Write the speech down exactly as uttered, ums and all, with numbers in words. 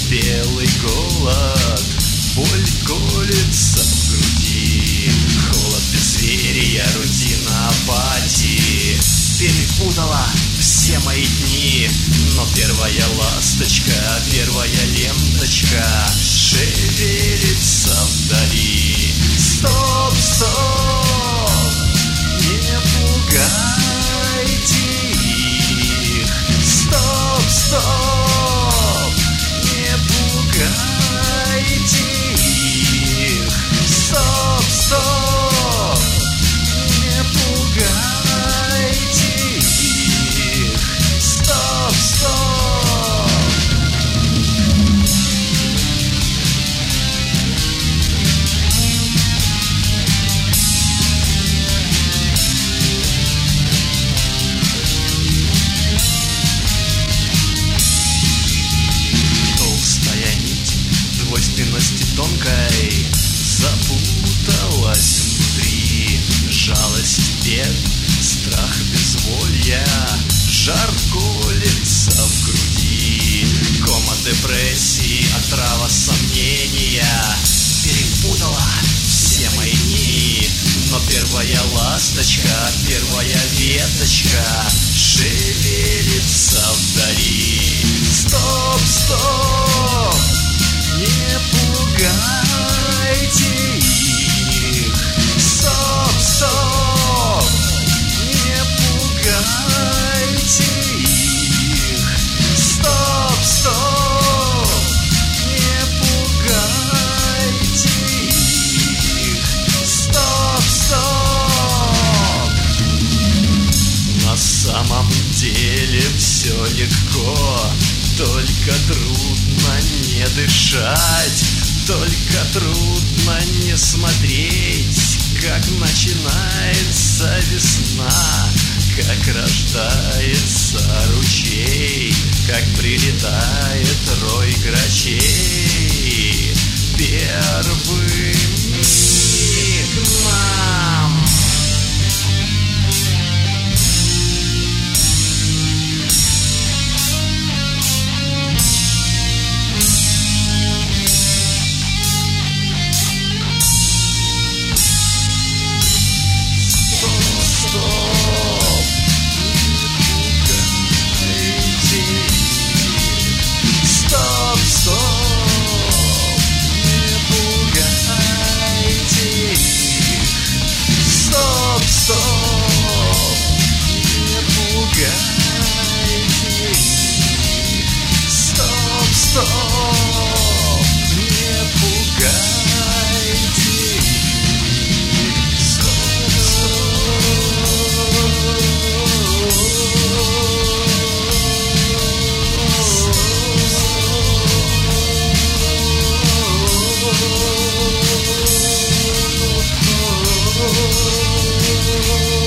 белый голод, боль колется в груди, холод безверия, рутина апатии перепутала все мои дни. Но первая ласточка, первая ленточка шевелится вдали. Стоп, стоп, не пугайте их. Стоп, стоп, не пугайте их. Стоп, стоп, не пугайте их. Стоп, стоп. Толстая нить двойственности тонкой запуталась внутри. Жалость бед, страх безволья, жар колется в груди. Кома депрессии, отрава сомнения перепутала все мои дни. Но первая ласточка, первая веточка шевелится вдали. Стоп, стоп, не пугайте их. Стоп, стоп, не пугайте их. Стоп, стоп, не пугайте их. Стоп, стоп. На самом деле все легко, только трудно не дышать, только трудно не смотреть, как начинается весна, как рождается ручей, как прилетает рой грачей первыми к нам. Oh